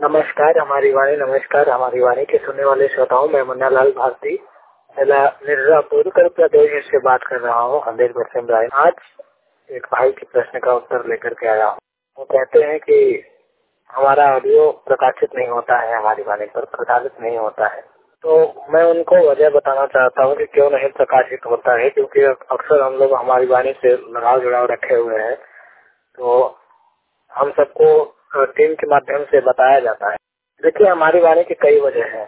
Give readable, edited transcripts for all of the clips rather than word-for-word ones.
नमस्कार हमारी वाणी के सुनने वाले श्रोताओं, मैं मुन्नालाल भारती जिला मिर्जापुर उत्तर प्रदेश से बात कर रहा हूँ। 100% आज एक भाई के प्रश्न का उत्तर लेकर के आया हूँ। वो कहते हैं कि हमारा ऑडियो प्रकाशित नहीं होता है, हमारी वाणी पर प्रसारित नहीं होता है। तो मैं उनको वजह बताना चाहता हूँ कि क्यों नहीं प्रकाशित होता है, क्योंकि अक्सर हम लोग हमारी वाणी से लगाव जुड़ाव रखे हुए हैं। तो हम सबको टीम के माध्यम से बताया जाता है। देखिए, हमारी वाणी की कई वजह है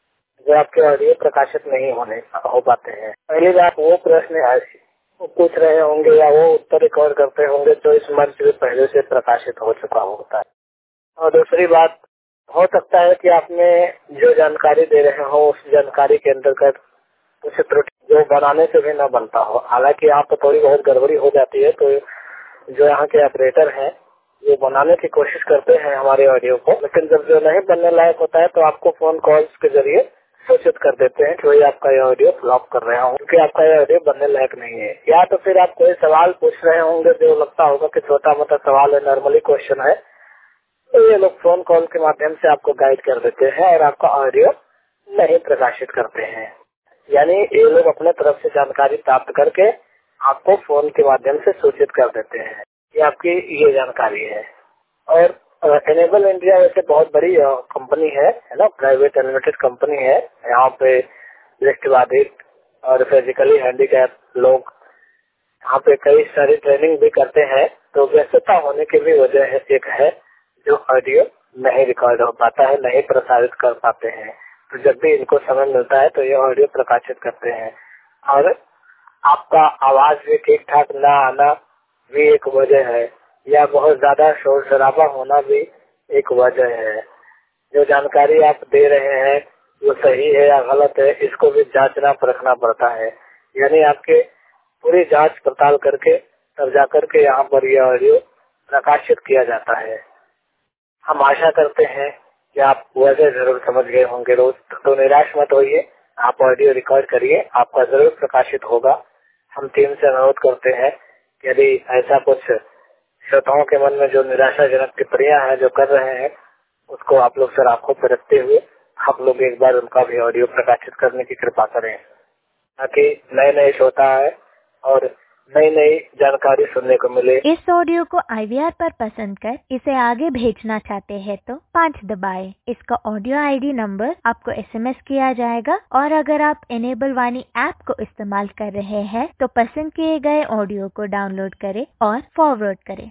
जो आपके ऑडियो प्रकाशित नहीं हो पाते हैं। पहली बात, वो प्रश्न वो पूछ रहे होंगे या वो उत्तर रिकॉर्ड करते होंगे जो इस मंच में पहले से प्रकाशित हो चुका होता है। और दूसरी बात, हो सकता है कि आपने जो जानकारी दे रहे हो उस जानकारी के अंतर्गत कुछ त्रुटि जो बनाने से भी न बनता हो। हालांकि यहाँ पर थोड़ी बहुत गड़बड़ी हो जाती है, तो जो यहाँ के ऑपरेटर हैं ये बनाने की कोशिश करते हैं हमारे ऑडियो को, लेकिन जब जो नहीं बनने लायक होता है तो आपको फोन कॉल्स के जरिए सूचित कर देते हैं कि वही आपका ये ऑडियो फ्लॉप कर रहे हो, क्योंकि आपका ये ऑडियो बनने लायक नहीं है। या तो फिर आप कोई सवाल पूछ रहे होंगे जो लगता होगा कि छोटा मोटा सवाल है, नॉर्मली क्वेश्चन है, तो ये लोग फोन कॉल के माध्यम से आपको गाइड कर देते हैं और आपका ऑडियो नहीं प्रकाशित करते हैं। यानी ये लोग अपने तरफ से जानकारी प्राप्त करके आपको फोन के माध्यम से सूचित कर देते हैं। ये आपकी ये जानकारी है। और एनेबल इंडिया वैसे बहुत बड़ी कंपनी है ना, प्राइवेट लिमिटेड कंपनी है। यहाँ पे दृष्टिबाधित और फिजिकली हैंडीकैप लोग यहाँ पे कई सारी ट्रेनिंग भी करते हैं। तो व्यस्तता होने की भी वजह है, एक है जो ऑडियो नहीं रिकॉर्ड हो पाता है, नहीं प्रसारित कर पाते हैं। तो जब भी इनको समय मिलता है तो ये ऑडियो प्रकाशित करते हैं। और आपका आवाज भी ठीक ठाक ना आना भी एक वजह है, या बहुत ज्यादा शोर शराबा होना भी एक वजह है। जो जानकारी आप दे रहे हैं वो सही है या गलत है, इसको भी जांचना परखना पड़ता है। यानी आपके पूरी जांच पड़ताल करके तब जाकर के यहाँ पर यह ऑडियो प्रकाशित किया जाता है। हम आशा करते हैं कि आप वजह जरूर समझ गए होंगे। रोज तो निराश मत होइए, आप ऑडियो रिकॉर्ड करिए, आपका जरूर प्रकाशित होगा। हम टीम से अनुरोध करते हैं कि यदि ऐसा कुछ श्रोताओं के मन में जो निराशाजनक टिप्पणियां हैं जो कर रहे हैं, उसको आप लोग सर आंखों पर रखते हुए आप लोग एक बार उनका भी ऑडियो प्रकाशित करने की कृपा करें, ताकि नए नए श्रोता है और नई नई जानकारी सुनने को मिले। इस ऑडियो को IVR पर पसंद कर इसे आगे भेजना चाहते हैं तो 5 दबाएं। इसका ऑडियो ID नंबर आपको SMS किया जाएगा। और अगर आप एनेबल वाणी ऐप को इस्तेमाल कर रहे हैं तो पसंद किए गए ऑडियो को डाउनलोड करें और फॉरवर्ड करें।